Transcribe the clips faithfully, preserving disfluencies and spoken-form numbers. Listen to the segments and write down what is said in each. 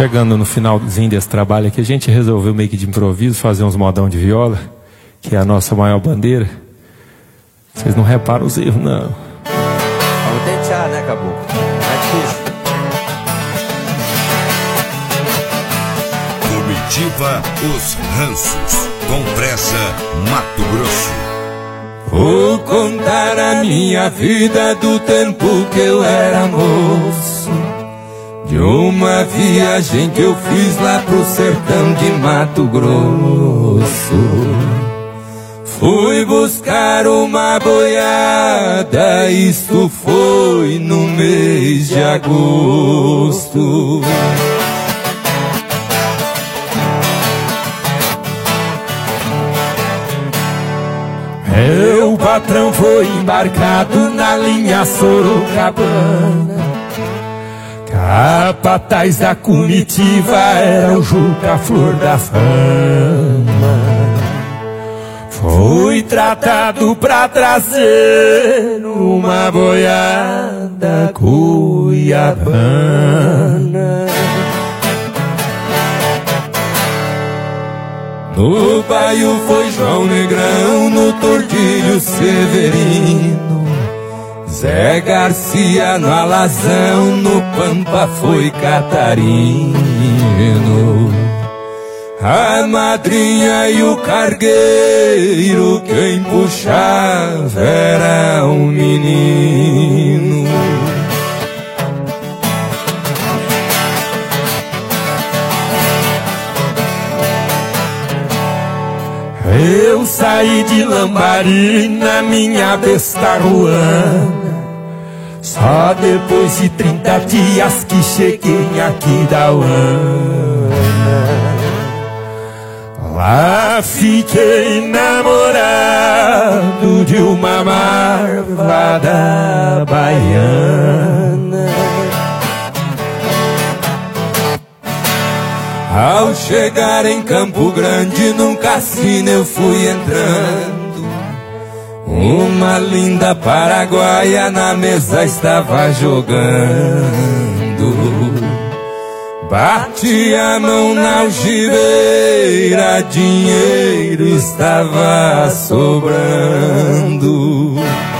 chegando no finalzinho desse trabalho aqui, a gente resolveu meio que de improviso fazer uns modão de viola, que é a nossa maior bandeira. Vocês não reparam os erros, não. Vamos tentear, né, caboclo? É difícil. Comitiva Os Ranços, com Pressa, Mato Grosso. Vou contar a minha vida do tempo que eu era moço, de uma viagem que eu fiz lá pro sertão de Mato Grosso. Fui buscar uma boiada, isto foi no mês de agosto. Meu patrão foi embarcado na linha Sorocabana, capataz da comitiva era o Juca Flor da Fama. Fui tratado pra trazer uma boiada cuiabana. No baio foi João Negrão, no Tordilho Severino, Zé Garcia no Alazão, no Pampa foi Catarino. A madrinha e o cargueiro, quem puxava era um menino. Eu saí de Lambari na minha besta ruana, só depois de trinta dias que cheguei aqui da Uana. Lá fiquei namorado de uma marvada baiana. Ao chegar em Campo Grande, num cassino eu fui entrando. Uma linda paraguaia na mesa estava jogando. Bati a mão na algibeira, dinheiro estava sobrando.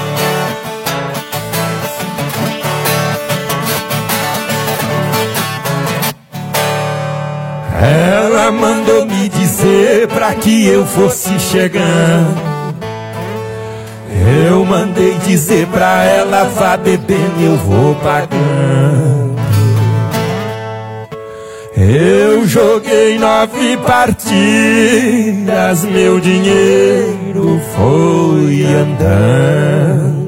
Ela mandou me dizer pra que eu fosse chegando. Eu mandei dizer pra ela, vá bebendo, eu vou pagando. Eu joguei nove partidas, meu dinheiro foi andando.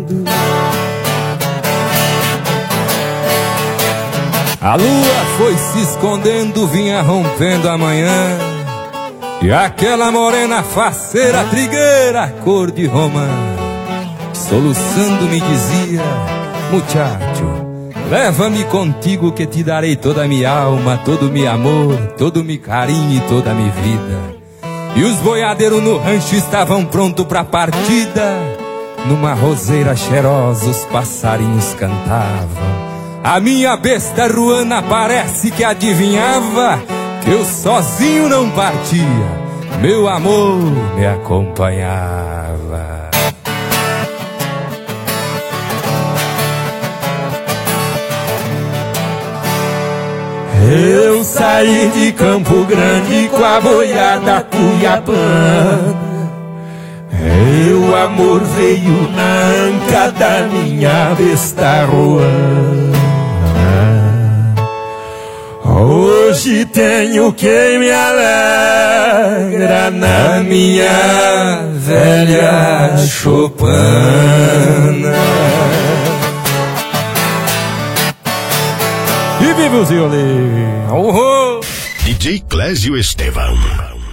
A lua foi se escondendo, vinha rompendo a manhã, e aquela morena faceira, trigueira, cor de romã, soluçando me dizia, muchacho, leva-me contigo que te darei toda a minha alma, todo o meu amor, todo o meu carinho e toda a minha vida. E os boiadeiros no rancho estavam prontos pra partida. Numa roseira cheirosa os passarinhos cantavam. A minha besta ruana parece que adivinhava que eu sozinho não partia, meu amor me acompanhava. Eu saí de Campo Grande com a boiada cuiabana. Meu amor veio na anca da minha besta ruana. Hoje tenho quem me alegra na minha velha choupana. E vive o Ziolinho! D J Clésio Estevão.